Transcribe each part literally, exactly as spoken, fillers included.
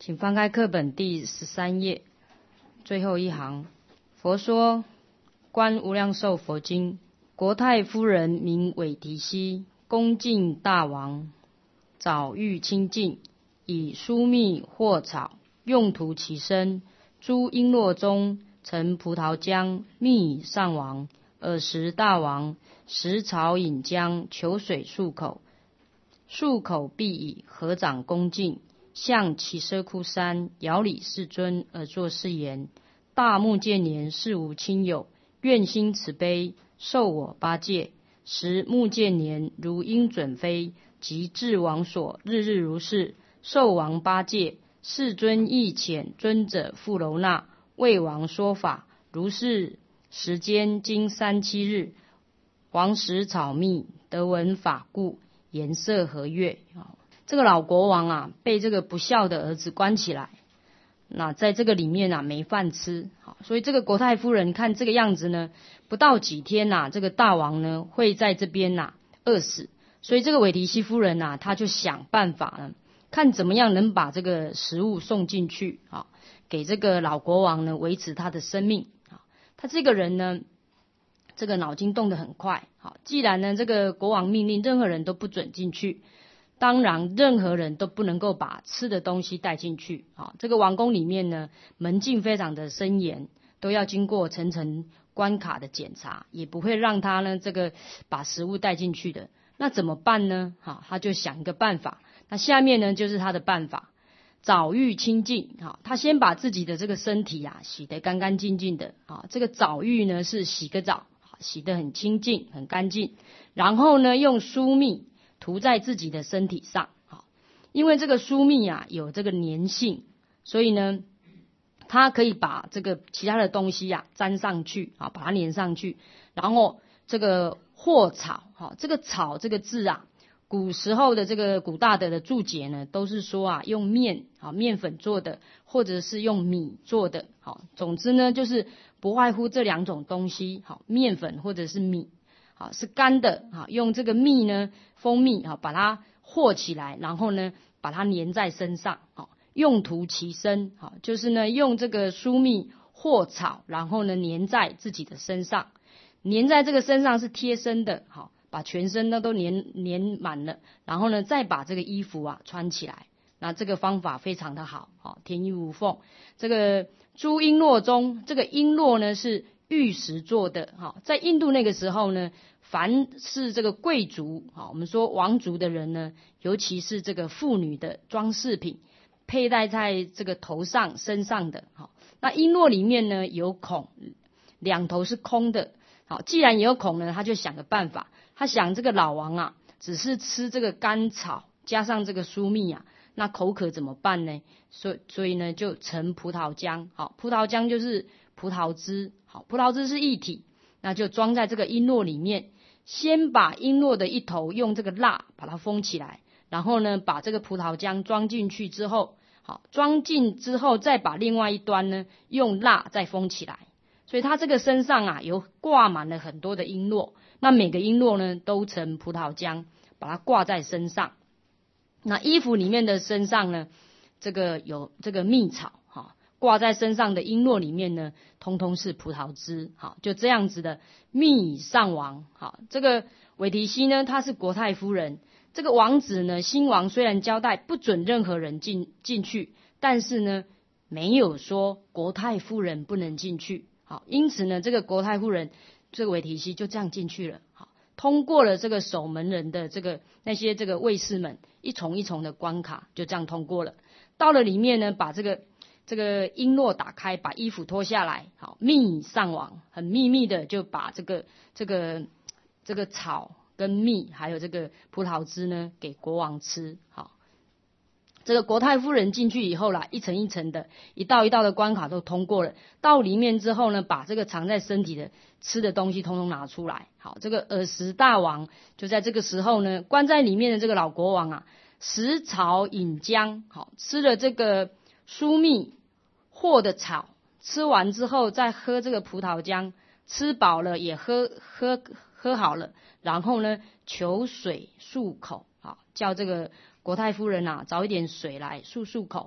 请翻开课本第十三页最后一行。佛说观无量寿佛经，国泰夫人名韦提希，恭敬大王，早欲清净，以疏蜜或草，用涂其身。诸璎珞中盛葡萄浆，蜜上王。尔时大王食草饮浆，求水漱口，漱口必以合掌恭敬，向耆闍窟山遥礼世尊而作是言：大目犍连是无亲友，愿心慈悲，受我八戒。时目犍连如鹰准飞，即至王所，日日如是，受王八戒。世尊亦遣尊者富楼那为王说法，如是时间经三七日，王食草蜜，得闻法故，颜色和悦。这个老国王啊，被这个不孝的儿子关起来，那在这个里面啊没饭吃，所以这个国泰夫人看这个样子呢，不到几天呐、啊，这个大王呢会在这边呐、啊、饿死，所以这个韦提希夫人呐、啊，他就想办法呢，看怎么样能把这个食物送进去啊，给这个老国王呢维持他的生命啊。他这个人呢，这个脑筋动得很快，好，既然呢这个国王命令任何人都不准进去，当然任何人都不能够把吃的东西带进去啊。这个王宫里面呢门禁非常的森严，都要经过层层关卡的检查，也不会让他呢这个把食物带进去的。那怎么办呢？好，他就想一个办法。那下面呢就是他的办法，早欲清净。好，他先把自己的这个身体啊洗得干干净净的。啊，这个早欲呢是洗个澡，洗得很清净很干净，然后呢用疏蜜涂在自己的身体上。好，因为这个疏蜜啊有这个粘性，所以呢它可以把这个其他的东西啊粘上去啊，把它粘上去。然后这个或草，好，这个草这个字啊，古时候的这个古大德的注解呢，都是说啊用面啊面粉做的，或者是用米做的。好，总之呢就是不外乎这两种东西，好，面粉或者是米，好，是干的，好，用这个蜜呢蜂蜜好把它和起来，然后呢把它粘在身上，好，用涂其身，好，就是呢用这个疏蜜或草，然后呢粘在自己的身上，粘在这个身上是贴身的，好，把全身呢都粘粘满了，然后呢再把这个衣服啊穿起来。那这个方法非常的好，好，天衣无缝。这个诸璎珞中，这个璎珞呢是玉石做的，好，在印度那个时候呢，凡是这个贵族，好，我们说王族的人呢，尤其是这个妇女的装饰品，佩戴在这个头上身上的，好，那璎珞里面呢有孔，两头是空的。好，既然有孔呢，他就想个办法。他想这个老王啊，只是吃这个甘草加上这个疏蜜啊，那口渴怎么办呢？所以所以呢，就盛葡萄浆。好，葡萄浆就是葡萄汁。好，葡萄汁是液体，那就装在这个璎珞里面。先把璎珞的一头用这个蜡把它封起来，然后呢，把这个葡萄浆装进去之后，好，装进之后再把另外一端呢用蜡再封起来。所以他这个身上啊有挂满了很多的璎珞，那每个璎珞呢都盛葡萄浆，把它挂在身上。那衣服里面的身上呢，这个有这个蜜草，哈，挂在身上的璎珞里面呢，通通是葡萄汁，好，就这样子的蜜上王。好，这个韦提希呢，他是国泰夫人，这个王子呢，新王虽然交代不准任何人进进去，但是呢，没有说国泰夫人不能进去。好，因此呢，这个国泰夫人，这个韦提希就这样进去了。好，通过了这个守门人的这个那些这个卫士们一重一重的关卡，就这样通过了。到了里面呢，把这个这个璎珞打开，把衣服脱下来，好，蜜上王，很秘密的就把这个这个这个草跟蜜还有这个葡萄汁呢给国王吃。好。这个国泰夫人进去以后啦，一层一层的，一道一道的关卡都通过了。到里面之后呢，把这个藏在身体的吃的东西通通拿出来。好，这个尔时大王就在这个时候呢，关在里面的这个老国王啊，食草饮浆，好，吃了这个疏蜜或的草，吃完之后再喝这个葡萄浆，吃饱了也喝喝喝好了，然后呢求水漱口，好，叫这个国泰夫人啊，找一点水来漱漱口。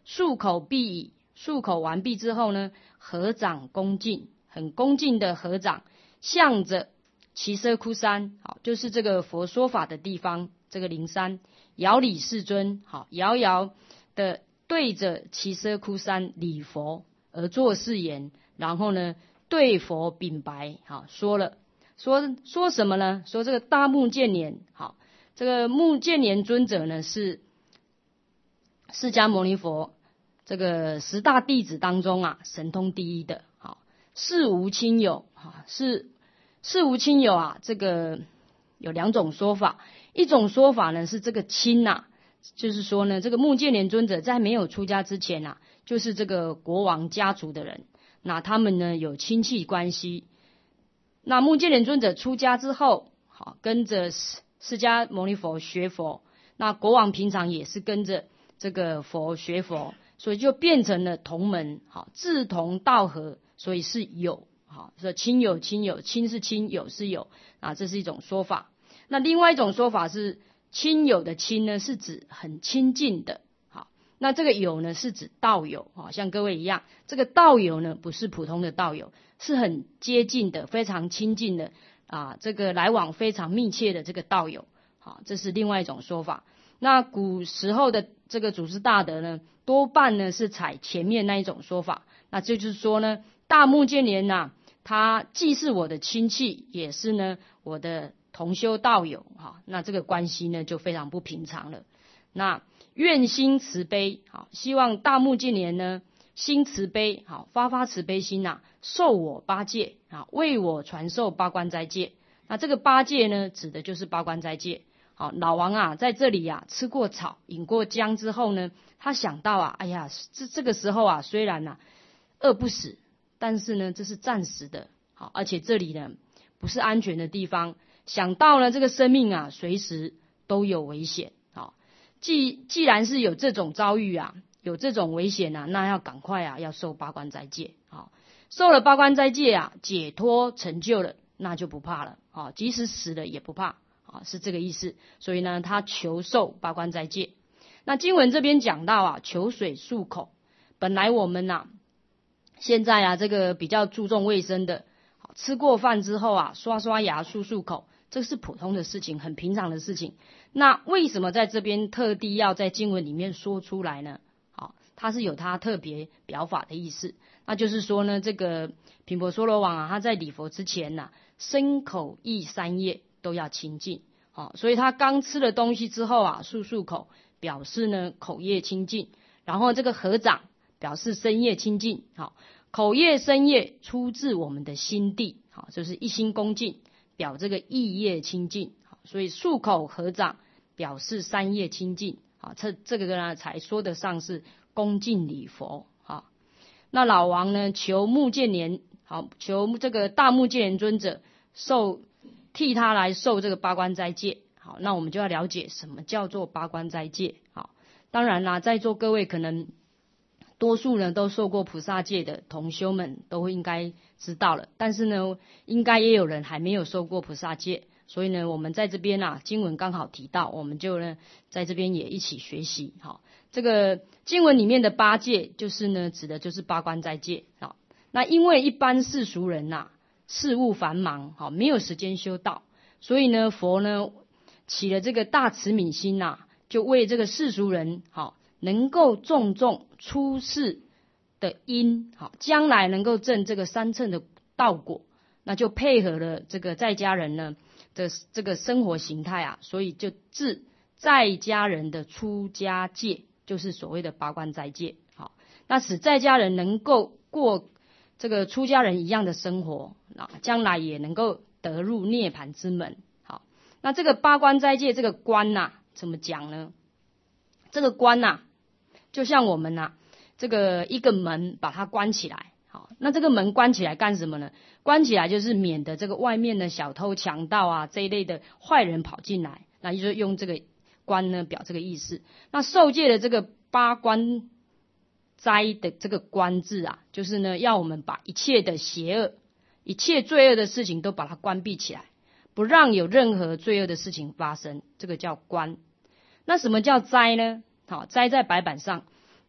漱口毕矣，漱口完毕之后呢，合掌恭敬，很恭敬的合掌，向着耆闍窟山，好，就是这个佛说法的地方，这个灵山，遥礼世尊，好，遥遥的对着耆闍窟山礼佛而作是言，然后呢，对佛禀白，好，说了，说说什么呢？说这个大目犍连，好，这个目犍连尊者呢是释迦牟尼佛这个十大弟子当中啊，神通第一的，好，世无亲友，哈，是世无亲友啊，这个有两种说法，一种说法呢是这个亲呐、啊，就是说呢，这个目犍连尊者在没有出家之前啊，就是这个国王家族的人，那他们呢有亲戚关系。那目犍连尊者出家之后，好，跟着释迦牟尼佛学佛，那国王平常也是跟着这个佛学佛，所以就变成了同门，好，志同道合，所以是友，好，说亲友亲友，亲是亲，友是友啊，这是一种说法。那另外一种说法是，亲友的亲呢是指很亲近的，好，那这个友呢是指道友，好，像各位一样，这个道友呢不是普通的道友，是很接近的，非常亲近的啊，这个来往非常密切的这个道友，好，这是另外一种说法。那古时候的这个祖师大德呢，多半呢是采前面那一种说法，那就是说呢，大目犍连呐、啊，他既是我的亲戚，也是呢我的同修道友，哈，那这个关系呢就非常不平常了。那愿心慈悲，好，希望大目犍连呢心慈悲，好，发发慈悲心呐、啊，受我八戒，啊，为我传授八关斋戒。那这个八戒呢，指的就是八关斋戒。好，老王啊，在这里啊吃过草，饮过浆之后呢，他想到啊，哎呀，这这个时候啊，虽然啊饿不死，但是呢，这是暂时的，好，而且这里呢不是安全的地方。想到了这个生命啊，随时都有危险。好，既既然是有这种遭遇啊，有这种危险啊，那要赶快啊，要受八关斋戒。好，受了八关斋戒啊，解脱成就了，那就不怕了。好，即使死了也不怕。啊，是这个意思。所以呢，他求受八关斋戒。那经文这边讲到啊，求水漱口。本来我们呐、啊，现在啊，这个比较注重卫生的，吃过饭之后啊，刷刷牙、漱漱口，这是普通的事情，很平常的事情。那为什么在这边特地要在经文里面说出来呢？好，它是有它特别表法的意思。那就是说呢，这个频婆娑罗王啊，他在礼佛之前呐、啊，身口意三业都要清净，好，所以他刚吃了东西之后啊，漱漱口，表示呢口业清净，然后这个合掌表示身业清净，好，口业身业出自我们的心地，好，就是一心恭敬，表这个意业清净，好，所以漱口合掌表示三业清净，好，这这个呢才说得上是恭敬礼佛，好，那老王呢求目犍连，好，求这个大目犍连尊者受。替他来受这个八关斋戒，好，那我们就要了解什么叫做八关斋戒。好，当然啦，在座各位可能多数呢都受过菩萨戒的同修们都应该知道了，但是呢，应该也有人还没有受过菩萨戒，所以呢，我们在这边啊，经文刚好提到，我们就呢在这边也一起学习。好，这个经文里面的八戒，就是呢指的就是八关斋戒。好，那因为一般世俗人呐、啊。事务繁忙，好，没有时间修道，所以呢，佛呢起了这个大慈悯心呐、啊，就为这个世俗人好，能够种种出世的因，好，将来能够证这个三乘的道果，那就配合了这个在家人呢的这个生活形态啊，所以就治在家人的出家戒，就是所谓的八关斋戒，好，那使在家人能够过这个出家人一样的生活，啊，将来也能够得入涅槃之门。好，那这个八关斋戒这个关呐、啊，怎么讲呢？这个关呐、啊，就像我们呐、啊，这个一个门把它关起来，好，那这个门关起来干什么呢？关起来就是免得这个外面的小偷强盗啊这一类的坏人跑进来，那就是用这个关呢表这个意思。那受戒的这个八关斋的这个关字啊，就是呢要我们把一切的邪恶、一切罪恶的事情都把它关闭起来，不让有任何罪恶的事情发生，这个叫关。那什么叫斋呢？好，斋在白板上，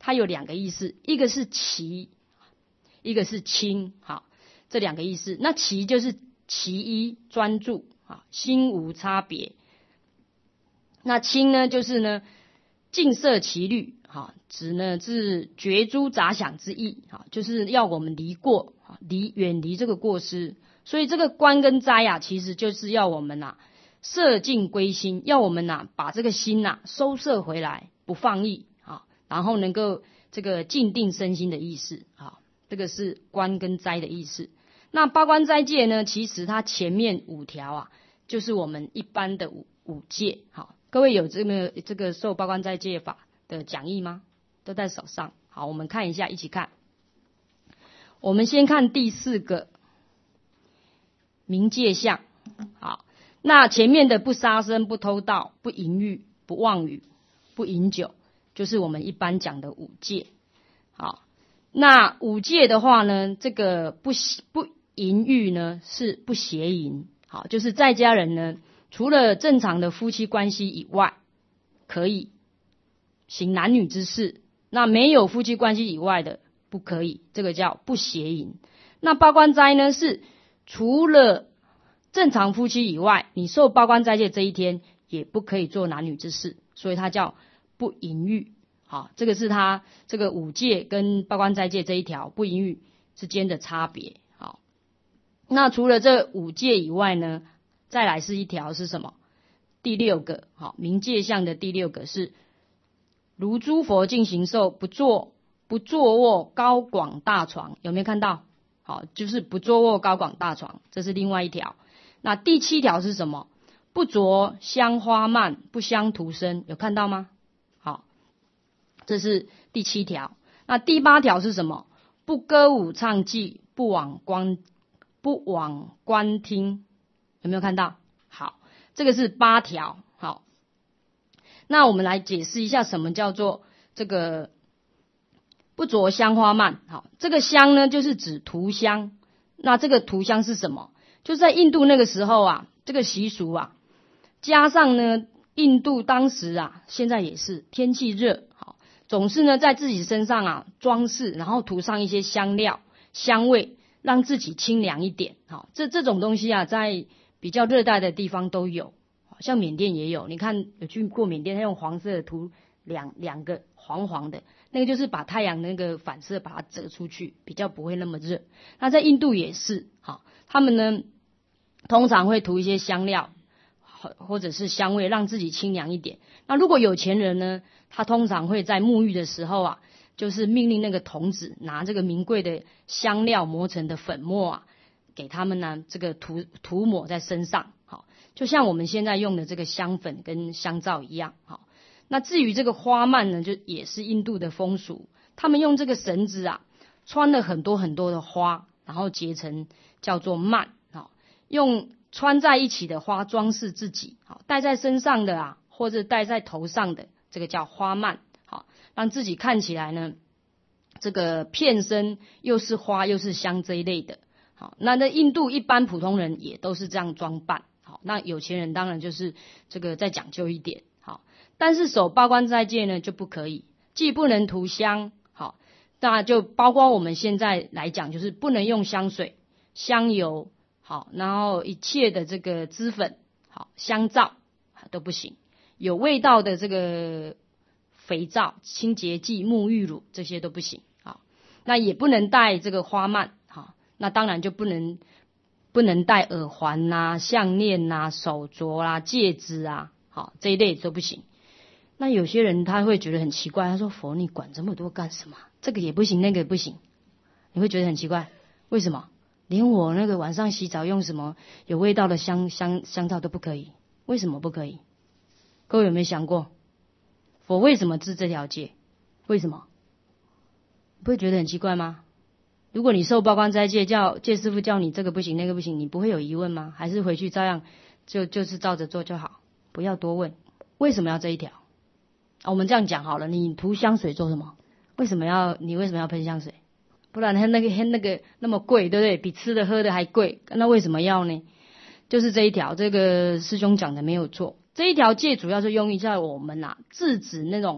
它有两个意思，一个是齐，一个是清，好，这两个意思。那齐就是其一，专注，啊，心无差别。那清呢，就是呢，尽摄其虑，好，指呢是绝诸杂想之意，好，就是要我们离过，离远离这个过失。所以这个观跟斋啊，其实就是要我们啊，摄尽归心，要我们啊，把这个心啊收摄回来，不放逸啊，然后能够这个静定身心的意思啊，这个是观跟斋的意思。那八关斋戒呢，其实它前面五条啊，就是我们一般的五五戒。好，各位有这个这个受八关斋戒法的讲义吗？都在手上。好，我们看一下，一起看。我们先看第四个。明戒相，好，那前面的不杀生、不偷盗、不淫欲、不妄语、不饮酒，就是我们一般讲的五戒。好，那五戒的话呢，这个不不淫欲呢是不邪淫，好，就是在家人呢，除了正常的夫妻关系以外，可以行男女之事，那没有夫妻关系以外的不可以，这个叫不邪淫。那八关斋呢是除了正常夫妻以外，你受八关斋戒这一天也不可以做男女之事，所以它叫不淫欲。好，这个是它这个五戒跟八关斋戒这一条不淫欲之间的差别。好，那除了这五戒以外呢，再来是一条是什么？第六个，好，明戒相的第六个是如诸佛进行受，不坐不坐卧高广大床，有没有看到？好，就是不坐卧高广大床，这是另外一条。那第七条是什么？不着香花蔓，不香涂身，有看到吗？好，这是第七条。那第八条是什么？不歌舞唱伎，不往观不往观听，有没有看到？好，这个是八条。好，那我们来解释一下什么叫做这个不着香花蔓。好，这个香呢，就是指涂香。那这个涂香是什么？就是在印度那个时候啊，这个习俗啊，加上呢，印度当时啊，现在也是天气热，好，总是呢在自己身上啊装饰，然后涂上一些香料、香味，让自己清凉一点。好，这这种东西啊，在比较热带的地方都有，像缅甸也有。你看有去过缅甸，他用黄色的涂两两个黄黄的。那个就是把太阳那个反射把它折出去，比较不会那么热。那在印度也是，好，他们呢通常会涂一些香料或者是香味，让自己清凉一点。那如果有钱人呢，他通常会在沐浴的时候啊，就是命令那个童子拿这个名贵的香料磨成的粉末啊，给他们呢这个涂涂抹在身上，好，就像我们现在用的这个香粉跟香皂一样，好。那至于这个花蔓呢，就也是印度的风俗，他们用这个绳子啊，穿了很多很多的花，然后结成叫做蔓，好，用穿在一起的花装饰自己，好，戴在身上的啊，或者戴在头上的，这个叫花蔓，好，让自己看起来呢，这个片身又是花又是香这一类的，好，那在印度一般普通人也都是这样装扮，好，那有钱人当然就是这个再讲究一点。但是守八关斋戒呢就不可以，既不能涂香，好，那就包括我们现在来讲，就是不能用香水、香油，好，然后一切的这个脂粉，好，香皂都不行，有味道的这个肥皂、清洁剂、沐浴乳这些都不行，好，那也不能戴这个花蔓，好，那当然就不能不能戴耳环呐、项链呐、手镯啦、戒指啊，好，这一类都不行。那有些人他会觉得很奇怪，他说佛你管这么多干什么？这个也不行，那个也不行，你会觉得很奇怪，为什么？连我那个晚上洗澡用什么有味道的香香香皂都不可以，为什么不可以？各位有没有想过，佛为什么治这条戒？为什么？不会觉得很奇怪吗？如果你受八关斋戒，叫戒师父叫你这个不行那个不行，你不会有疑问吗？还是回去照样就就是照着做就好，不要多问为什么要这一条？啊，我们这样讲好了，你涂香水做什么？为什么要你为什么要喷香水？不然它那个那个那么贵，对不对？比吃的喝的还贵，那为什么要呢？就是这一条，这个师兄讲的没有错。这一条戒主要是用于在我们啊制止那种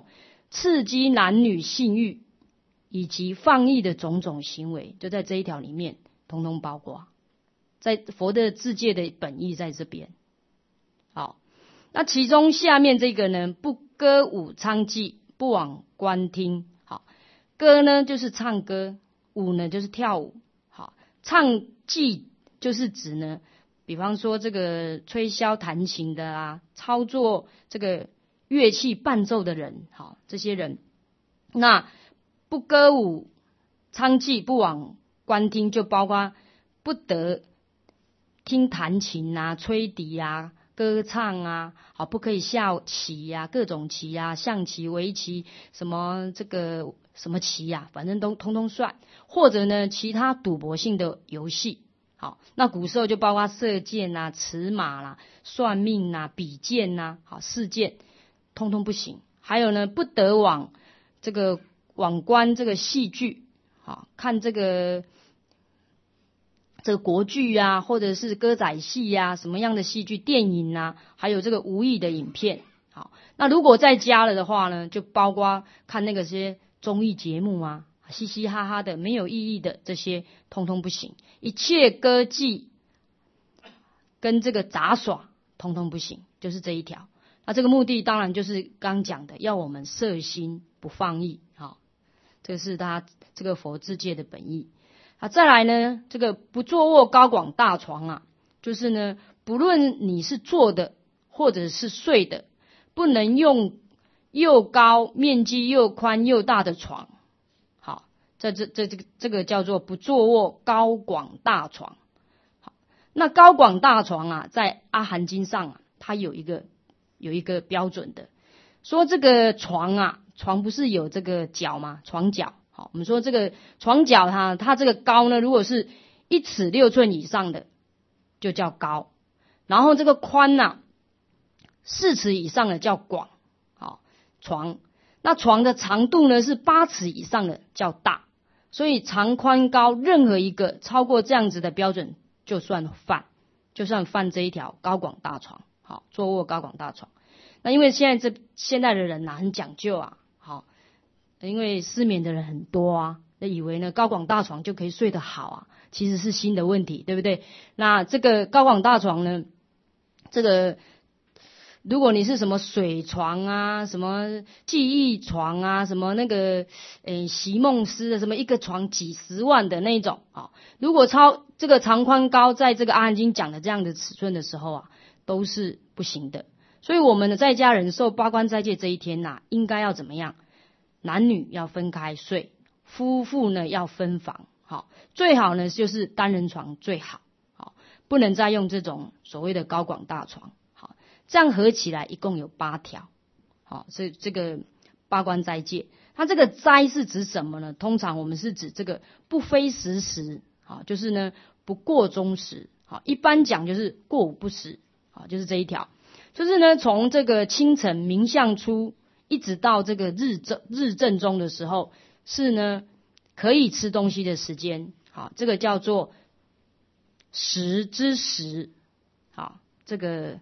刺激男女性欲以及放逸的种种行为，就在这一条里面统统包括。在佛的自戒的本意在这边。好，那其中下面这个呢，不歌舞娼妓，不往观听。好，歌呢就是唱歌，舞呢就是跳舞。好，唱妓就是指呢，比方说这个吹箫弹琴的啊，操作这个乐器伴奏的人，好，这些人。那不歌舞娼妓，不往观听，就包括不得听弹琴啊、吹笛啊、歌唱啊，好，不可以下棋啊，各种棋啊，象棋、围棋，什么这个什么棋啊，反正都通通算。或者呢，其他赌博性的游戏，好，那古时候就包括射箭啊、持马啦、算命啊、比剑啊，好，试剑，通通不行。还有呢，不得往这个往观这个戏剧，好，看这个。这个国剧啊，或者是歌仔戏啊，什么样的戏剧、电影啊，还有这个无意的影片。好，那如果再加了的话呢，就包括看那个些综艺节目啊，嘻嘻哈哈的、没有意义的这些，通通不行。一切歌妓跟这个杂耍，通通不行，就是这一条。那这个目的当然就是刚讲的，要我们摄心不放逸。好，这个是他这个佛自戒的本意。啊，再来呢，这个不坐卧高广大床啊，就是呢，不论你是坐的或者是睡的，不能用又高、面积又宽又大的床。好，这这这这个这个叫做不坐卧高广大床。好，那高广大床啊，在阿含经上啊，它有一个有一个标准的，说这个床啊，床不是有这个脚吗？床脚。好，我们说这个床脚它它这个高呢，如果是一尺六寸以上的，就叫高。然后这个宽呐，四尺以上的叫广。好，床。那床的长度呢是八尺以上的叫大。所以长宽高任何一个超过这样子的标准，就算犯，就算犯这一条高广大床。好，坐卧高广大床。那因为现在这现在的人呐、啊、很讲究啊。好。因为失眠的人很多啊，那以为呢高广大床就可以睡得好啊，其实是新的问题，对不对？那这个高广大床呢，这个如果你是什么水床啊，什么记忆床啊，什么那个诶席梦思的，什么一个床几十万的那种啊，如果超这个长宽高，在这个阿含经讲的这样的尺寸的时候啊，都是不行的。所以我们的在家人受八关斋戒这一天呐、啊，应该要怎么样？男女要分开睡，夫妇呢要分房，好，最好呢就是单人床最好，好，不能再用这种所谓的高广大床，好，这样合起来一共有八条，好，所以这个八关斋戒，它这个斋是指什么呢？通常我们是指这个不非时时，好，就是呢不过中时，好，一般讲就是过午不食，好，就是这一条，就是呢从这个清晨明相出。一直到这个日正日正中的时候，是呢可以吃东西的时间，好，这个叫做食之时，好，这个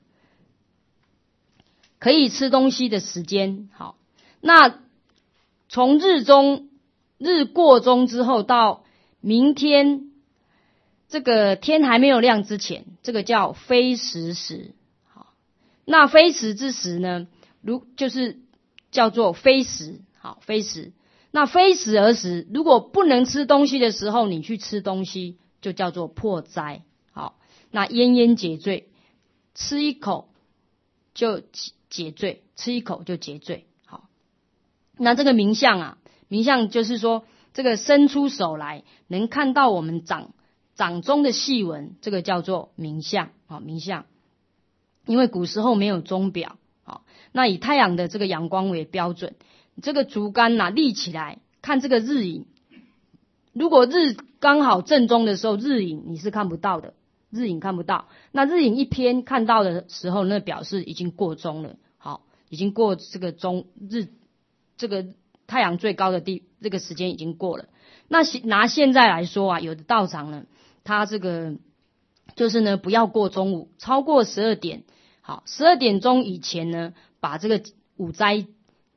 可以吃东西的时间，好，那从日中日过中之后到明天这个天还没有亮之前，这个叫非时时，好，那非时之时呢，如就是叫做非时，好，非时。那非时而时，如果不能吃东西的时候，你去吃东西，就叫做破斋。好，那奄奄解罪，吃一口就解罪，吃一口就解罪。好，那这个明相啊，明相就是说，这个伸出手来能看到我们掌掌中的细纹，这个叫做明相。好，明相，因为古时候没有钟表。好，那以太阳的这个阳光为标准，这个竹竿呐、啊、立起来看这个日影，如果日刚好正中的时候，日影你是看不到的，日影看不到。那日影一偏看到的时候，那表示已经过中了，好，已经过这个中日这个太阳最高的地这个时间已经过了。那拿现在来说啊，有的道场呢，它这个就是呢不要过中午，超过十二点。好，十二点钟以前呢，把这个午斋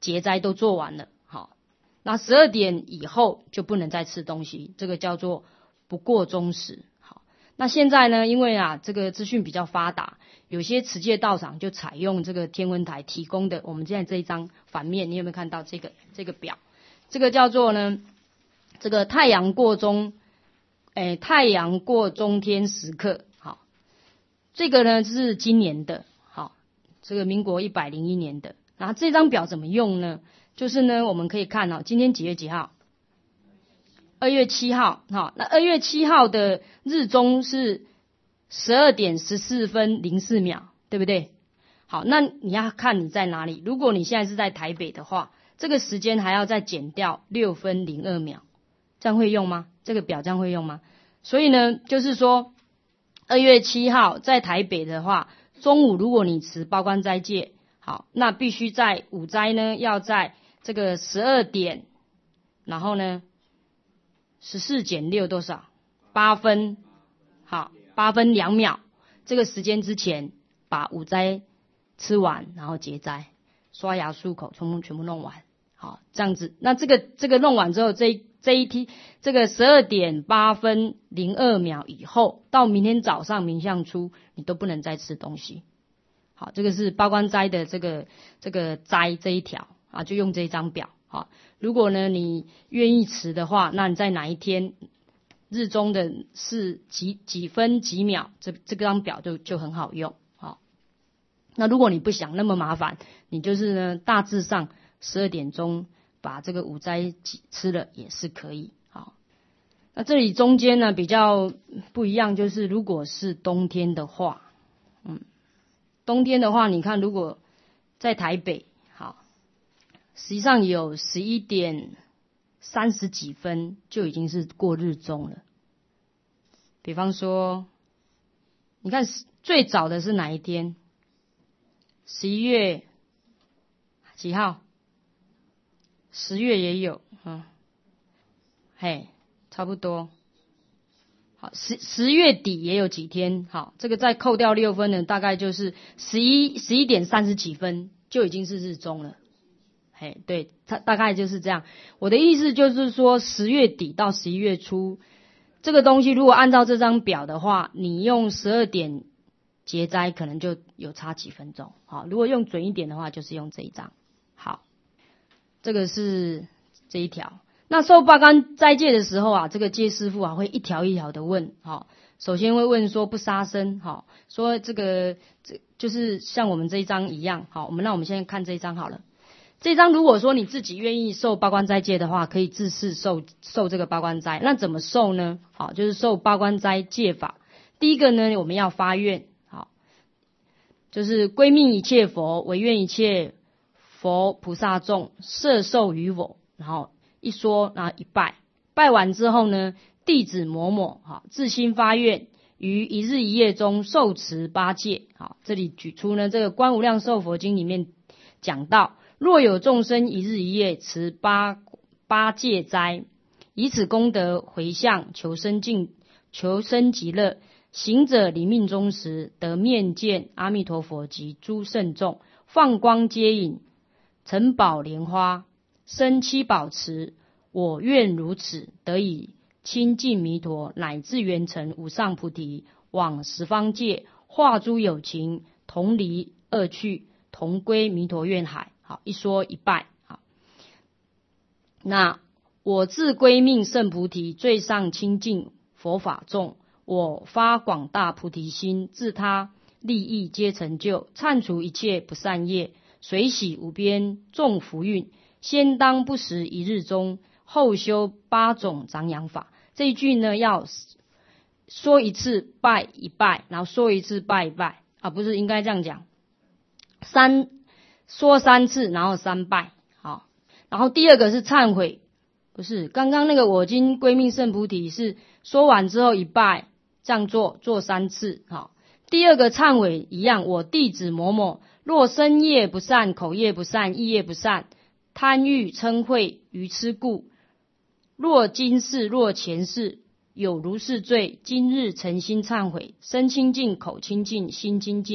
节斋都做完了，好，那十二点以后就不能再吃东西，这个叫做不过中时。好，那现在呢，因为啊这个资讯比较发达，有些持戒道场就采用这个天文台提供的，我们现在这一张反面，你有没有看到这个这个表？这个叫做呢，这个太阳过中，诶，太阳过中天时刻。好，这个呢是今年的，好，这个民国一百零一年的。然后这张表怎么用呢？就是呢，我们可以看哦，今天几月几号？二月七号。好，那二月七号的日中是十二点十四分零四秒，对不对？好，那你要看你在哪里。如果你现在是在台北的话，这个时间还要再减掉六分零二秒，这样会用吗？这个表这样会用吗？所以呢，就是说二月七号在台北的话，中午如果你持八关斋戒，好，那必须在午斋呢，要在这个十二点，然后呢十四减六多少？八分，好，八分两秒，这个时间之前把午斋吃完，然后结斋，刷牙漱口，全部全部弄完，好，这样子。那这个这个弄完之后，这这一梯这个十二点八分零二秒以后，到明天早上明相初，你都不能再吃东西。好，这个是八关斋的这个这个斋这一条啊，就用这一张表。好，如果呢你愿意持的话，那你在哪一天日中的是几几分几秒，这这张表就就很好用。好，那如果你不想那么麻烦，你就是呢大致上十二点钟把这个午斋吃了也是可以。好，那这里中间呢比较不一样，就是如果是冬天的话，嗯。冬天的话，你看，如果在台北，好，实际上有十一点三十几分就已经是过日中了。比方说，你看最早的是哪一天？十一月几号？十月也有，嗯，嘿，差不多。好，十十月底也有几天，好，这个再扣掉六分呢，大概就是十一十一点三十几分就已经是日中了。嘿，对，它大概就是这样。我的意思就是说，十月底到十一月初，这个东西如果按照这张表的话，你用十二点结斋可能就有差几分钟。好，如果用准一点的话，就是用这一张。好，这个是这一条。那受八关斋戒的时候啊，这个戒师父啊会一条一条的问，好，首先会问说不杀生，好，说这个这就是像我们这一章一样，好，我们那我们现在看这一章好了。这一章如果说你自己愿意受八关斋戒的话，可以自视受受这个八关斋。那怎么受呢？好，就是受八关斋戒法。第一个呢，我们要发愿，好，就是归命一切佛，唯愿一切佛菩萨众摄受于我，然后一说，然后一拜，拜完之后呢，弟子某某好自心发愿，于一日一夜中受持八戒。好，这里举出呢这个《观无量寿佛经》里面讲到，若有众生一日一夜持八八戒斋，以此功德回向求生净求生极乐，行者临命终时得面见阿弥陀佛及诸圣众，放光接引，承宝莲花，生七宝池，我愿如此，得以亲近弥陀，乃至圆成无上菩提，往十方界化诸有情，同离恶趣，同归弥陀愿海。好，一说一拜。好，那我自归命圣菩提，最上清净佛法众，我发广大菩提心，自他利益皆成就，忏除一切不善业，随喜无边众福运，先当不食一日中，后修八种长养法。这一句呢，要说一次拜一拜，然后说一次拜一拜啊，不是应该这样讲，三说三次，然后三拜。好，然后第二个是忏悔，不是刚刚那个我今归命圣菩提是说完之后一拜，这样做做三次。好，第二个忏悔一样，我弟子某某若身业不善，口业不善，意业不善，贪欲嗔恚愚痴故，若今世若前世有如是罪，今日诚心忏悔，身清净，口清净，心清净，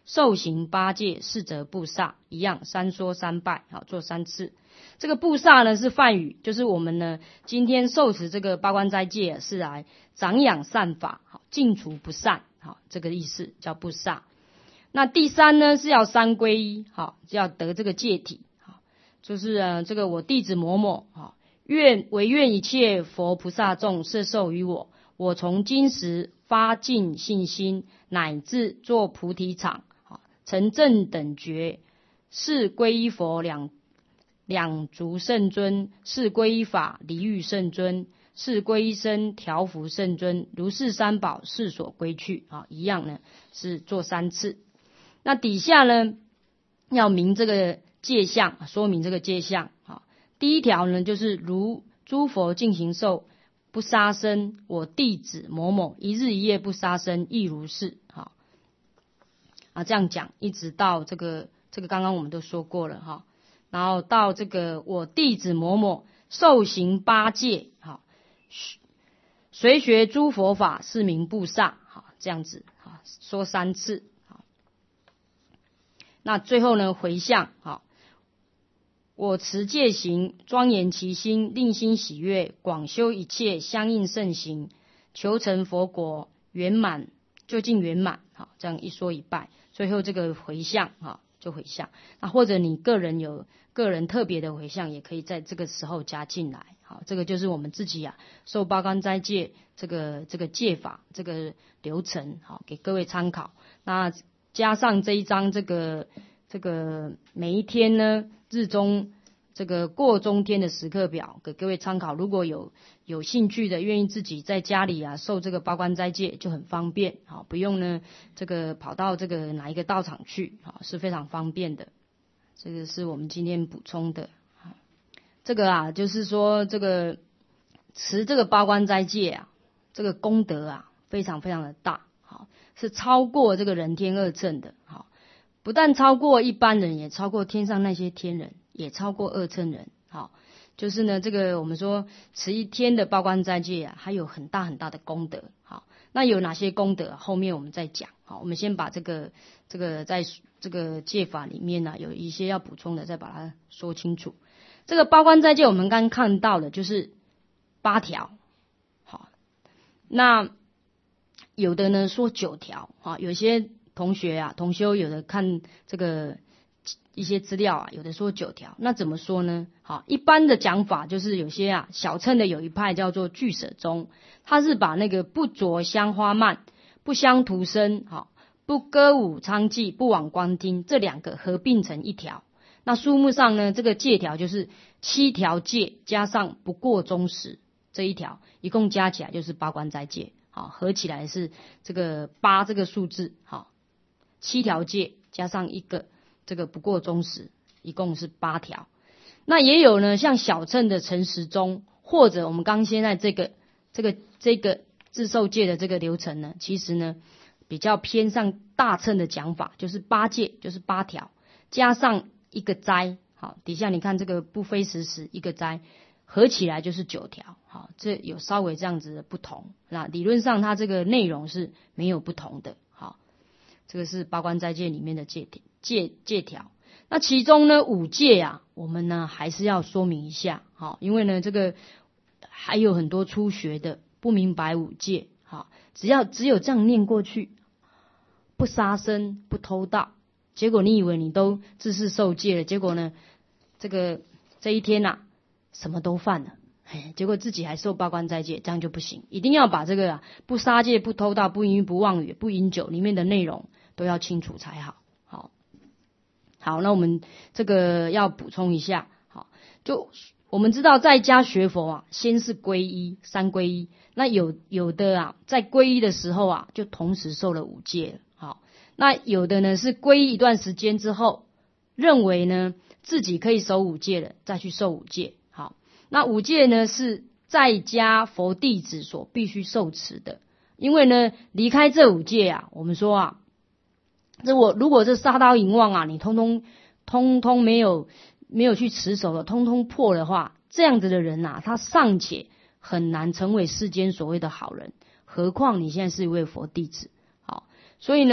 受行八戒，是则不煞，一样三说三拜，好，做三次。这个不煞呢是梵语，就是我们呢今天受持这个八关斋戒是来长养善法，好，净除不善，好，这个意思叫不煞。那第三呢是要三皈依，好，就要得这个戒体，好，就是呃这个我弟子某某，好，愿唯愿一切佛菩萨众摄受于我，我从今时发尽信心，乃至作菩提场，好，成正等觉，是皈依佛两。两足圣尊，是皈依法离欲圣尊，是皈依身调伏圣尊，如是三宝是所归去，啊，一样呢是做三次。那底下呢要明这个戒相，说明这个戒相。啊，第一条呢就是如诸佛进行受不杀生，我弟子某某一日一夜不杀生，亦如是。好，啊这样讲，一直到这个这个刚刚我们都说过了哈。然后到这个我弟子某某受行八戒，好，随学诸佛法，是名不煞，好，这样子，好，说三次，好。那最后呢，回向，好，我持戒行，庄严其心，令心喜悦，广修一切相应圣行，求成佛国圆满，究竟圆满，好，这样一说一拜，最后这个回向，好，就回向。那或者你个人有个人特别的回向，也可以在这个时候加进来。好，这个就是我们自己啊受八关斋戒这个这个戒法这个流程，好，给各位参考。那加上这一章这个这个每一天呢日中这个过中天的时刻表给各位参考。如果有有兴趣的，愿意自己在家里啊受这个八关斋戒就很方便，好，不用呢这个跑到这个哪一个道场去，好，是非常方便的。这个是我们今天补充的。这个啊就是说这个持这个八关斋戒啊，这个功德啊非常非常的大，好，是超过这个人天二乘的，好，不但超过一般人，也超过天上那些天人，也超过二乘人，好，就是呢这个我们说持一天的八关斋戒啊，还有很大很大的功德，好，那有哪些功德后面我们再讲，好，我们先把这个这个在这个戒法里面呢、啊、有一些要补充的，再把它说清楚。这个八关斋戒我们刚看到的就是八条，好，那有的呢说九条，好，有些同学啊同修有的看这个一些资料啊，有的说九条，那怎么说呢？好，一般的讲法就是有些啊小乘的有一派叫做俱舍宗，他是把那个不着香花蔓，不香涂身，好，不歌舞娼妓，不往观听，这两个合并成一条。那数目上呢，这个戒条就是七条戒加上不过中时这一条，一共加起来就是八关斋戒，好，合起来是这个八这个数字，好，七条戒加上一个这个不过中时，一共是八条。那也有呢，像小乘的成实宗，或者我们刚现在这个这个这个自受戒的这个流程呢，其实呢比较偏向大乘的讲法，就是八戒就是八条加上一个斋，好，底下你看这个不非时时一个斋，合起来就是九条，好，这有稍微这样子的不同。那理论上它这个内容是没有不同的，好，这个是八关斋戒里面的戒戒戒条。那其中呢五戒啊，我们呢还是要说明一下，好，因为呢这个还有很多初学的不明白五戒，好，只要只有这样念过去，不杀生不偷盗，结果你以为你都自是受戒了，结果呢这个这一天啊什么都犯了，结果自己还受八关斋戒，这样就不行。一定要把这个啊不杀戒不偷盗不淫欲不妄语不饮酒里面的内容都要清楚才好。好，好，那我们这个要补充一下，好，就我们知道在家学佛啊，先是皈依三皈依，那有有的啊在皈依的时候啊就同时受了五戒了，好，那有的呢是皈依一段时间之后，认为呢自己可以守五戒了，再去受五戒。好，那五戒呢是在家佛弟子所必须受持的，因为呢离开这五戒啊，我们说啊，这我如果是杀刀淫妄啊，你通通通通没有没有去持守了，通通破的话，这样子的人啊，他尚且很难成为世间所谓的好人，何况你现在是一位佛弟子。好，所以呢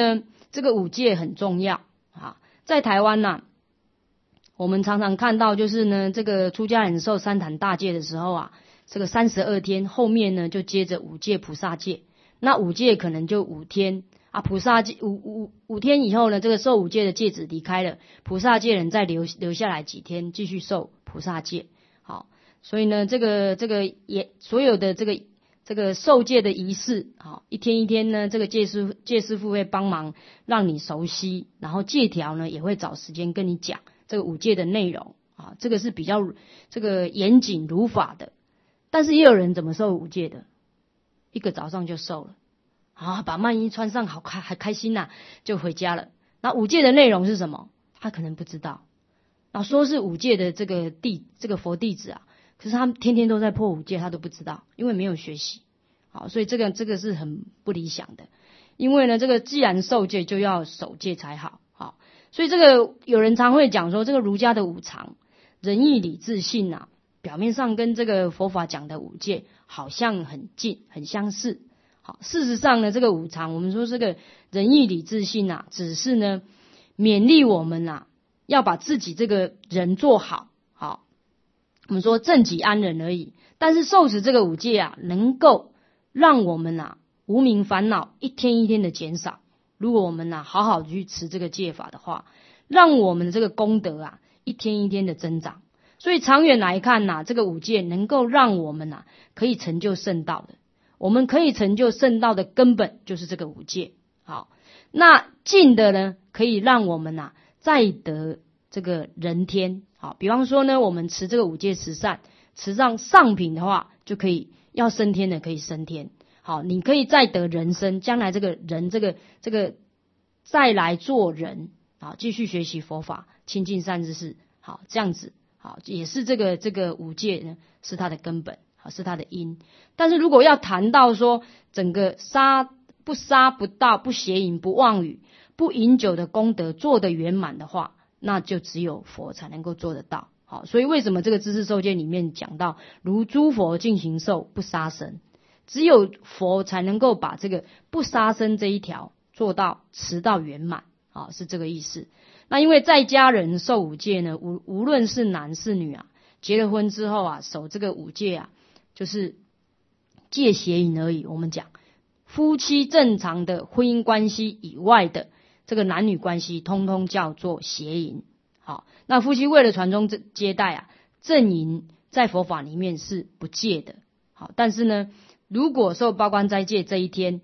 这个五戒很重要啊。在台湾呐、啊，我们常常看到就是呢，这个出家人受三坛大戒的时候啊，这个三十二天后面呢就接着五戒菩萨戒，那五戒可能就五天啊，菩萨戒五五五天以后呢，这个受五戒的戒子离开了，菩萨戒人再留留下来几天继续受菩萨戒。好，所以呢，这个这个也所有的这个这个受戒的仪式，好，一天一天呢，这个戒师戒师父会帮忙让你熟悉，然后戒条呢也会找时间跟你讲这个五戒的内容啊，这个是比较这个严谨如法的。但是也有人怎么受五戒的，一个早上就受了啊，把曼衣穿上好开还开心呐、啊，就回家了。那五戒的内容是什么？他可能不知道。那说是五戒的这个弟这个佛弟子啊，可是他天天都在破五戒，他都不知道，因为没有学习。好，所以这个这个是很不理想的。因为呢，这个既然受戒就要守戒才好。好，所以这个有人常会讲说，这个儒家的五常，仁义礼智信啊，表面上跟这个佛法讲的五戒好像很近很相似。好，事实上呢，这个五常我们说这个仁义礼智信啊，只是呢勉励我们啊，要把自己这个人做好。好，我们说正己安人而已。但是受持这个五戒啊，能够让我们啊无明烦恼一天一天的减少。如果我们啊好好去持这个戒法的话，让我们的这个功德啊一天一天的增长。所以长远来看呐、啊，这个五戒能够让我们啊可以成就圣道的。我们可以成就圣道的根本就是这个五戒。好，那近的呢，可以让我们啊再得这个人天。好，比方说呢，我们持这个五戒十善，持上上品的话，就可以要升天的可以升天。好，你可以再得人生，将来这个人这个这个再来做人，好，继续学习佛法，亲近善知识。好，这样子，好，也是这个这个五戒呢是它的根本。好，是它的因。但是如果要谈到说整个杀不杀不盗不邪淫不妄语不饮酒的功德做得圆满的话，那就只有佛才能够做得到。好，所以为什么这个知识受戒里面讲到如诸佛尽形寿不杀生，只有佛才能够把这个不杀生这一条做到持到圆满。好，是这个意思。那因为在家人受五戒呢，无无论是男是女啊，结了婚之后啊，守这个五戒啊，就是戒邪淫而已。我们讲夫妻正常的婚姻关系以外的这个男女关系，通通叫做邪淫。好，那夫妻为了传宗接代啊，正淫在佛法里面是不戒的。好，但是呢，如果受八关斋戒这一天，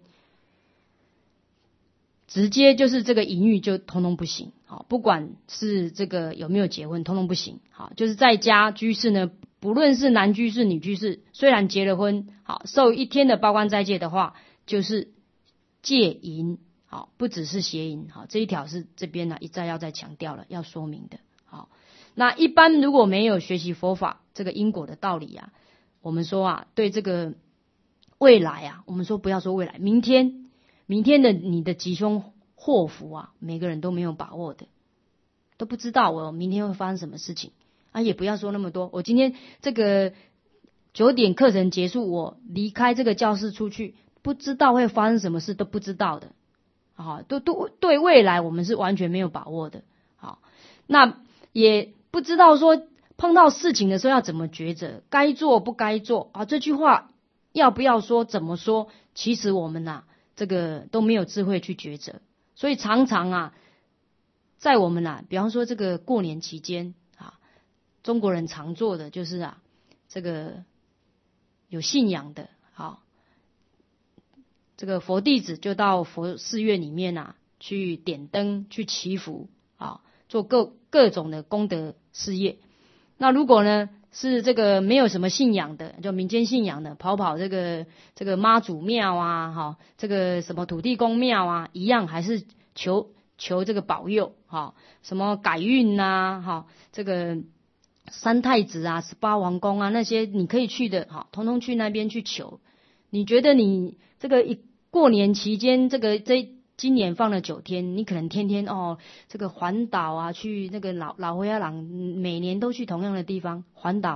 直接就是这个淫欲就通通不行。好，不管是这个有没有结婚，通通不行。好，就是在家居士呢，不论是男居士女居士，虽然结了婚，好受一天的八关斋戒的话，就是戒淫。好，不只是邪淫。好，这一条是这边呢一再要再强调了，要说明的。好，那一般如果没有学习佛法这个因果的道理啊，我们说啊，对这个未来啊，我们说不要说未来，明天明天的你的吉凶祸福啊，每个人都没有把握的，都不知道我明天会发生什么事情啊。也不要说那么多，我今天这个九点课程结束，我离开这个教室出去，不知道会发生什么事，都不知道的。好，都都对未来我们是完全没有把握的。好，那也不知道说碰到事情的时候要怎么抉择，该做不该做啊？这句话要不要说，怎么说？其实我们呐、啊，这个都没有智慧去抉择，所以常常啊，在我们呐、啊，比方说这个过年期间啊，中国人常做的就是啊，这个有信仰的，好。这个佛弟子就到佛寺院里面啊，去点灯、去祈福啊，做各各种的功德事业。那如果呢是这个没有什么信仰的，就民间信仰的，跑跑这个这个妈祖庙啊，哈，这个什么土地公庙啊，一样还是求求这个保佑，哈，什么改运呐，哈，这个三太子啊、十八王公啊那些你可以去的，哈，统统去那边去求。你觉得你这个一过年期间，这个这今年放了九天，你可能天天哦，这个环岛啊，去那个老老灰阿郎，每年都去同样的地方环岛，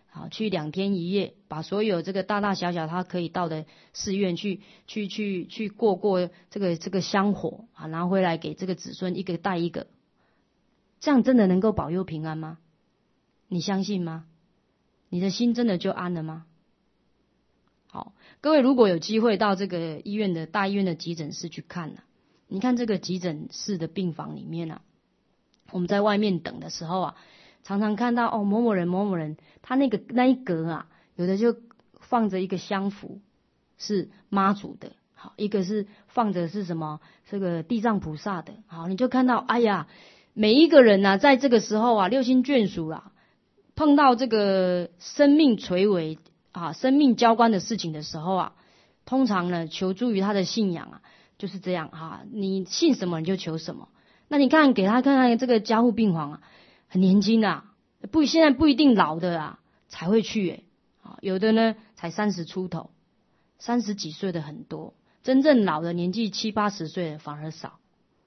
好，去两天一夜，把所有这个大大小小他可以到的寺院去去去去过过这个这个香火啊，拿回来给这个子孙一个带一个，这样真的能够保佑平安吗？你相信吗？你的心真的就安了吗？好，各位如果有机会到这个医院的大医院的急诊室去看啊，你看这个急诊室的病房里面啊，我们在外面等的时候啊，常常看到哦某某人某某人，他那个那一格啊，有的就放着一个香符，是妈祖的，好，一个是放着是什么这个地藏菩萨的，好，你就看到哎呀，每一个人啊，在这个时候啊，六亲眷属啊，碰到这个生命垂危啊，生命交关的事情的时候啊，通常呢求助于他的信仰啊，就是这样啊，你信什么你就求什么。那你看给他看看这个加护病房啊，很年轻啊，不现在不一定老的啊才会去诶，啊，有的呢才三十出头，三十几岁的很多，真正老的年纪七八十岁的反而少。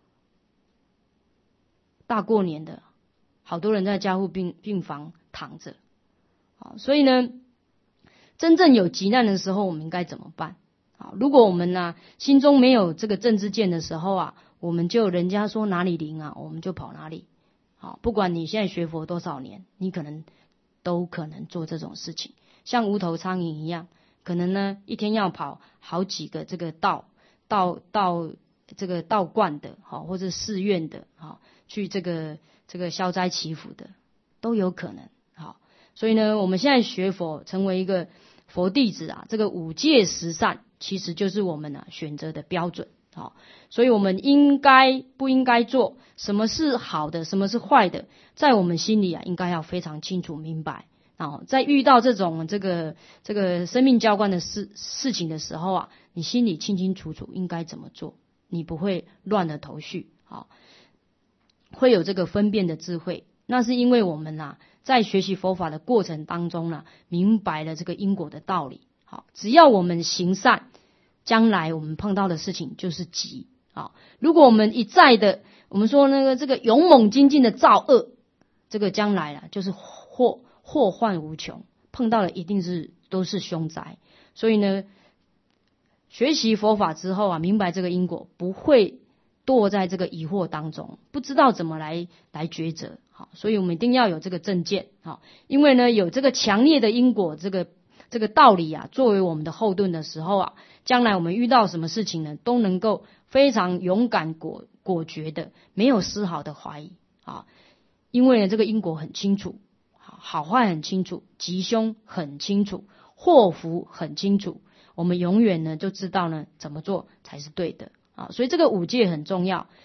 大过年的，好多人在加护病病房躺着，好，所以呢，真正有急难的时候，我们应该怎么办？啊，如果我们呢、啊、心中没有这个正知见的时候啊，我们就人家说哪里灵啊，我们就跑哪里。好，不管你现在学佛多少年，你可能都可能做这种事情，像无头苍蝇一样，可能呢一天要跑好几个这个道道道这个道观的，好，或者寺院的，好，去这个这个消灾祈福的都有可能。好，所以呢，我们现在学佛成为一个佛弟子啊，这个五戒十善其实就是我们啊选择的标准。好，所以我们应该不应该做，什么是好的，什么是坏的，在我们心里啊应该要非常清楚明白。啊，在遇到这种这个这个生命交关的事事情的时候啊，你心里清清楚楚应该怎么做，你不会乱了头绪。好，会有这个分辨的智慧，那是因为我们啊在学习佛法的过程当中呢、啊，明白了这个因果的道理。好，只要我们行善，将来我们碰到的事情就是吉。好，如果我们一再的，我们说那个这个勇猛精进的造恶，这个将来啊就是祸祸患无穷，碰到的一定是都是凶灾。所以呢，学习佛法之后啊，明白这个因果，不会堕在这个疑惑当中，不知道怎么来来抉择。好，所以我们一定要有这个正见。好，因为呢有这个强烈的因果这个这个道理啊，作为我们的后盾的时候啊，将来我们遇到什么事情呢，都能够非常勇敢果果决的，没有丝毫的怀疑啊。因为呢这个因果很清楚，好坏很清楚，吉凶很清楚，祸福很清楚，我们永远呢就知道呢怎么做才是对的啊。所以这个五戒很重要。